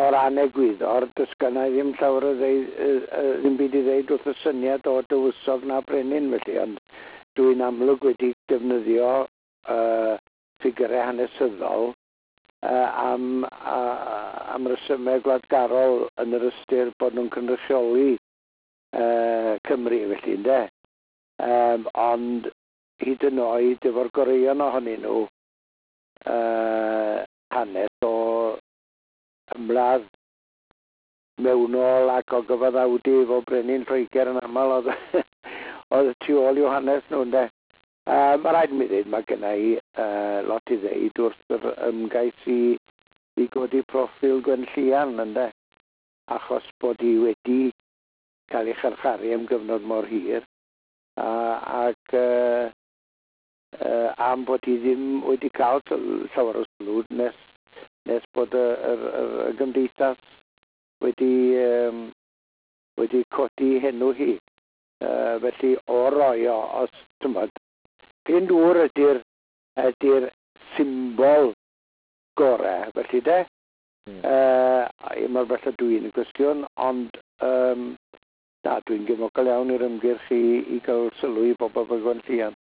ran egwyddor, does gynna i ddim llawer o ddim byd i ddeud wrth y syniad o dywysog na brenin felly, ond dwi'n amlwg wedi defnyddio ffigurau hanesyddol am resymau gladgarol yn yr ystyr bod nhw'n cynrychioli Cymru felly, ynde? Ond hyd yn oed efo'r goreion ohonyn nhw hanes o ymladd mewnol ac o gyfaddawdi efo brenin Lloegr yn aml oedd tu ôl i'w hanes nhw, ynde? Mae rhaid mi ddweud, mae genna i lot i ddeud wrth yr ymgais i godi proffil Gwen Lleian, ynde? Achos bod hi wedi cael ei charcharu am gyfnod mor hir ac am bod hi ddim wedi cael llawer o sylw nes bod y gymdeithas wedi codi henw hi. Felly o roi o, os tymod, Glyndŵr ydy'r symbol gorau, felly de? Mae'r falle dwi'n y gwestiwn, ond na, dwi'n gefnogol iawn i'r ymgyrch i gael sylw i bobl fel Gwen Lleian.